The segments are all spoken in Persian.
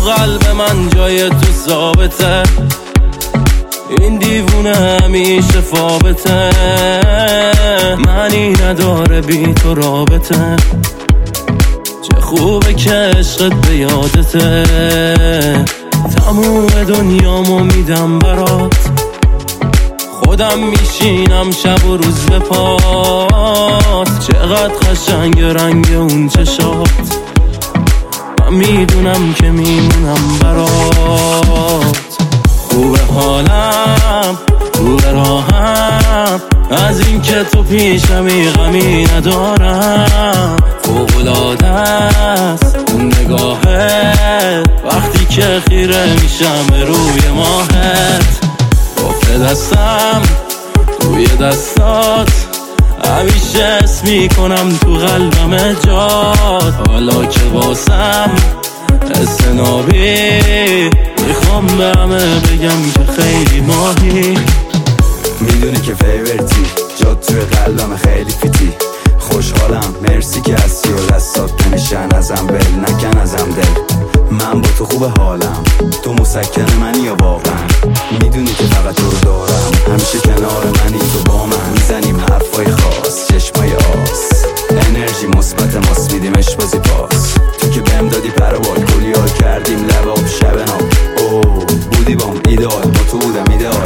قلب من جای تو ثابته، این دیوونه همیشه فابته، معنی نداره بی تو رابطه. چه خوبه که عشقت به یادته، تموم دنیامو میدم برات، خودم میشینم شب و روز به پات. چقدر قشنگ رنگ اون چشات، من میدونم که میمونم برات. خوبه حالم، خوبه راهم، از این که تو پیشمی غمی ندارم. فوق‌العاده است اون نگاهت، وقتی که خیره میشم به روی ماهت. گفته دستم توی دستات، همیشه اسم میکنم تو قلبم جات. حالا که واسم حس نابی، میخوام به همه بگم که خیلی ماهی. میدونی که فیورتی، جات توی قلبم خیلی فیتی. خوشحالم مرسی که هستی و دستات نمیشن ازم، بل نکن ازم دل. من با تو خوب حالم، تو مسکن منی یا واقعا. میدونی که فقط تو رو دارم، همیشه کنار منی تو با من. میزنیم حرفای خاص، چشمای آس، انرژی مثبت ماست، میدیمش بازی پاس. تو که بهم دادی پروال، گلیار کردیم لباب شب نام. اوه بودی بام ایدال، با تو بودم ایدال،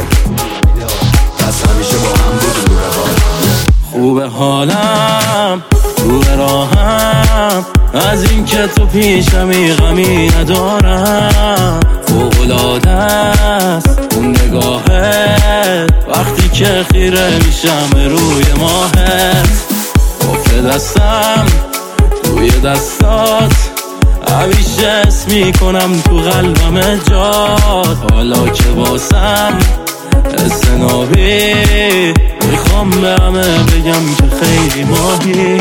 پس همیشه با هم بودیم روال. خوبه حالم، خوبه راهم، از این که تو پیشمی غمی ندارم. فوق‌العاده است اون نگاهت، وقتی که خیره میشم به روی ماهت. گفته دستم توی دستات، همیشه اسم میکنم تو قلبم جات. حالا که واسم حس نابی، میخوام به همه بگم که خیلی ماهی.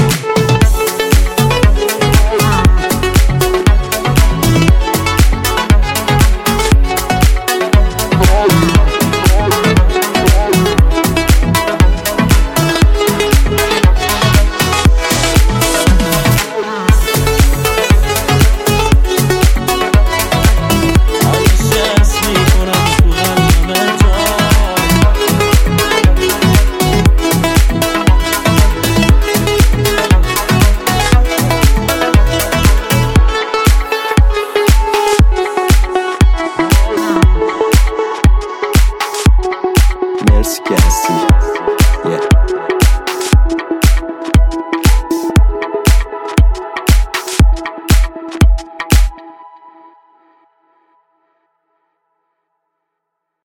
مرسی که هستی.